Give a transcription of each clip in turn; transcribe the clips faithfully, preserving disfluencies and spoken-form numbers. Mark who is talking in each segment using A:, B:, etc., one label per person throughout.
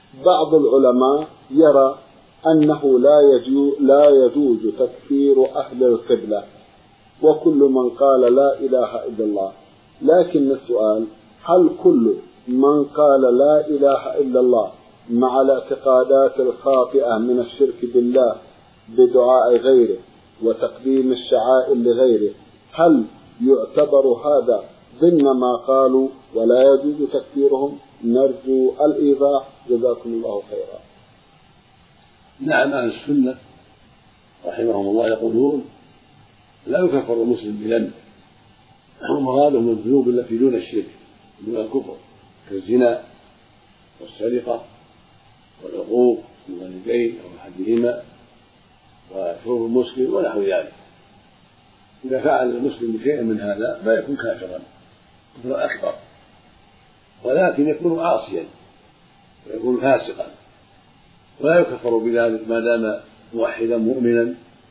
A: بعض العلماء يرى أنه لا يجوز, لا يجوز تكفير أهل القبلة وكل من قال لا إله إلا الله، لكن السؤال: هل كل من قال لا إله إلا الله مع الاعتقادات الخاطئة من الشرك بالله بدعاء غيره وتقديم الشعائر لغيره، هل يعتبر هذا ضمن ما قالوا ولا يجوز تكفيرهم؟ نرجو الإيضاح، جزاكم الله خيرا.
B: نعم، أهل السنة رحمهم الله يقولون لا يكفر المسلم بذنب، ومرادهم الذنوب التي دون الشرك دون الكفر كالزنا والسرقة والعقوق للوالدين أو أحدهما وشرب المسكر ونحو ذلك. إذا فعل المسلم شيئا من هذا لا يكون كافرا كفرا أكبر، ولكن يكون عاصيا ويكون فاسقا، ولا يكفر بذلك ما دام موحدا مؤمنا،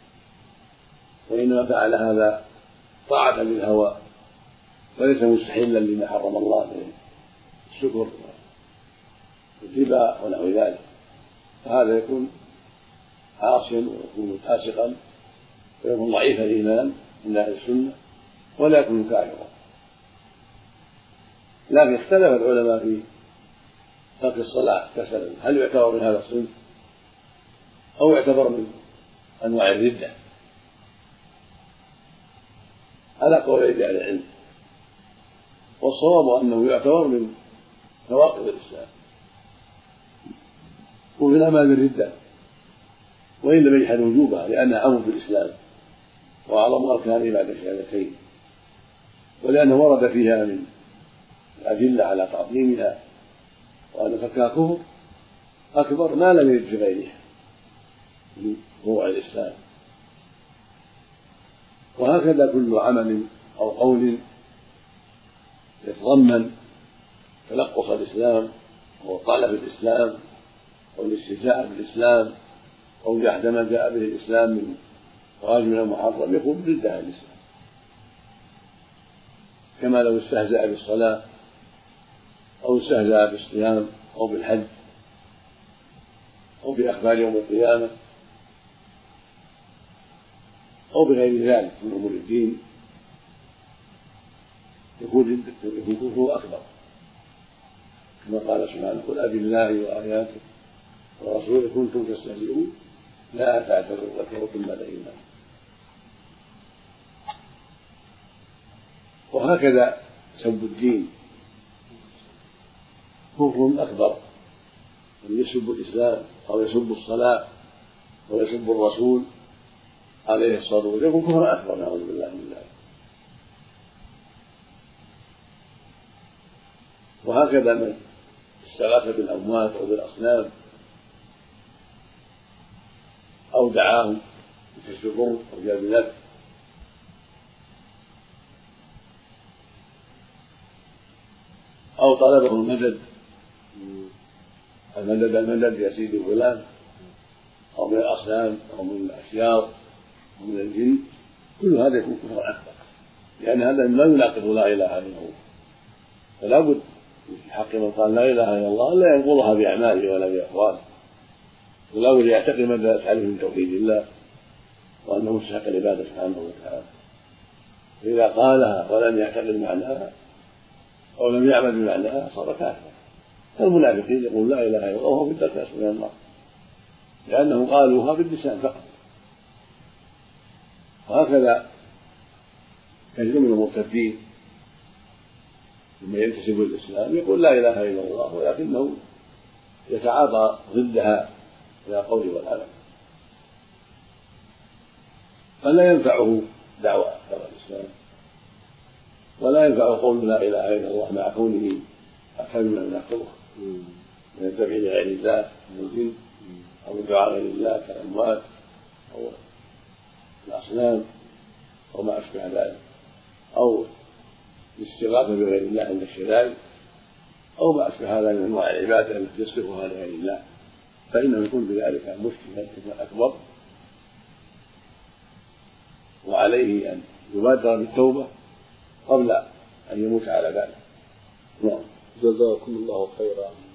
B: وإنما فعل هذا طاعة للهوى وليس مستحلا لما حرم الله من الشكر والربا ونحو ذلك، فهذا يكون عاصيا ويكون فاسقا ويكون ضعيف الإيمان من أهل السنة ولا يكون كافرا. لكن اختلف العلماء في ترك الصلاة كسلا، هل يعتبر من هذا الصنف أو يعتبر من أنواع الردة؟ على قول أهل العلم، والصواب أنه يعتبر من نواقض الإسلام ومن أعمال الردة، وإن لم يجحد وجوبها لأنها عمل في الإسلام وأعظم أركانه بعد الشهادتين، ولأنه ورد فيها من الأدلة على تعظيمها وأن تركها كفر أكبر ما لم يرد في غيرها من فروع الإسلام. وهكذا كل عمل أو قول يتضمن تلقص الإسلام أو طعن في الإسلام أو الاستهزاء بالإسلام أو جحد ما جاء به الإسلام من واجب أو محرم يكون ضد الإسلام، كما لو استهزأ بالصلاة أو استهزأ بالصيام أو بالحج أو بأخبار يوم القيامة أو بغير ذلك من أمور الدين، يكون كفره أكبر، كما قال سبحانه: قل أبالله وآياته ورسوله كنتم تستهزئون لا تعتذروا قد كفرتم بعد إيمانكم. وهكذا سب الدين كفر أكبر، من يسب الإسلام أو يسب الصلاة أو يسب الرسول عليه الصلاة والسلام يكون كفر أكبر، نعوذ بالله من ذلك. وهكذا من استغاث بالأموات أو بالأصنام أو دعاهم بكشف الضر أو جلب النفع أو طلبه المدد المدد المدد يا سيدي فلان، أو من الأصنام أو من الأشجار أو من الجن، كل هذا يكون كفرا أكبر، لأن هذا ما يناقض لا إله إلا الله. فلا بد في حق من قال لا إله إلا الله لا ينقضها بأعماله ولا بأقواله، ولا بد يعتقد ما دلت عليه من توحيد الله وأنه مستحق العبادة سبحانه وتعالى. فإذا قالها ولم يعتقد معناها أو لم يعمل بمعناها صار كافرا. فالمنافقين يقول لا إله إلا الله وهو في الدرك الأسفل من النار، لأنه قالوها باللسان فقط. وهكذا كثير من المرتدين لما ينتسب الإسلام يقول لا إله إلا الله ولكنه يتعاطى ضدها إلى القول والعمل، فلا ينفعه دعوة الإسلام ولا ينفع قول لا إله إلا الله مع كونه أكثر من الخلق من الذبح لغير الله من الجن أو الدعاء غير الله كالأموات أو الأصنام أو ما أشبه ذلك، أو الاستغاثة بغير الله عند الشدائد أو ما أشبه هذا من أنواع العبادة التي يصرفها لغير الله، فإنه يكون بذلك مشركا أكبر، وعليه أن يبادر بالتوبة قبل أن يموت على ذلك.
A: جزاكم الله خيرا.